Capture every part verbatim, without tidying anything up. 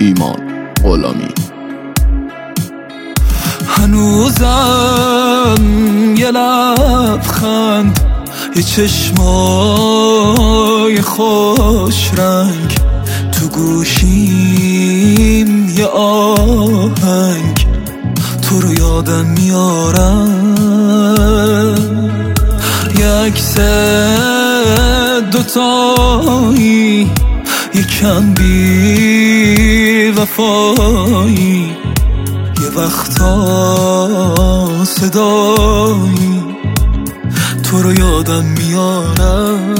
ایمان غلامی. هنوزم یه لبخند، یه چشمای خوش رنگ، تو گوشیم یه آهنگ، تو رو یادم میارم. یه عکس دوتایی، یکم بی وفایی، یه وقتا صدایی، تو رو یادم میارم.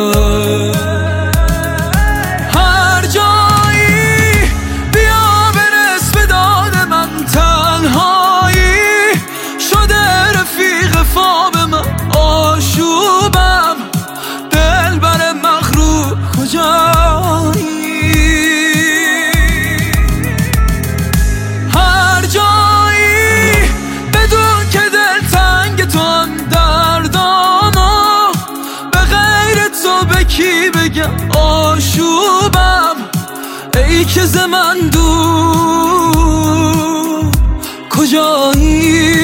هر جایی بیا برس به داد من، تنهایی شده رفیق خواب من، آشوبم دل بر مغرور کجایی. هر جایی بدون که دل تنگ تو هم دردامو، به غیر تو به کی بگم آشوبم، ای که ز من دور کجایی.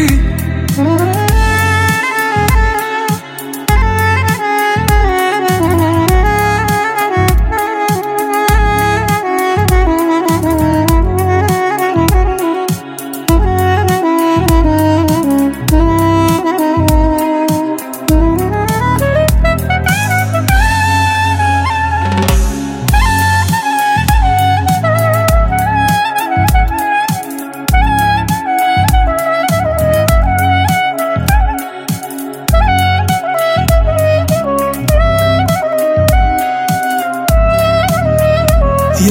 یه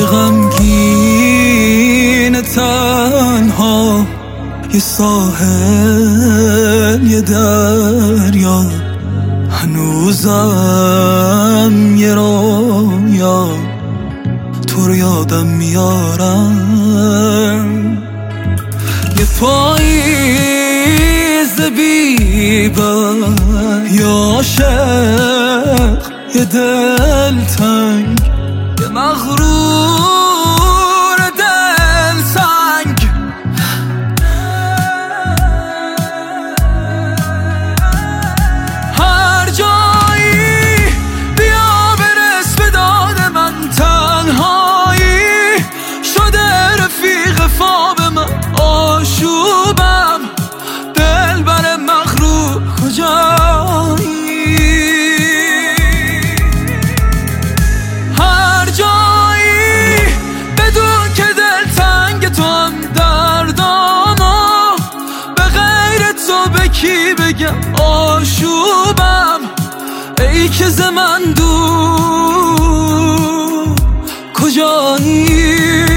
غمگین تنها، یه ساحل یه دریا، هنوزم یه رویا، تو رو یادم میارم. یه پاییز بی‌بر، یه عاشق یه دلتنگ، یه مغرور دل سنگ. هر جایی بیا برس به داد من، تنهایی شده رفیق خواب من، آشوبم دل بر مغرور کجایی. کی بگم آشوبم، ای که ز من دور کجایی.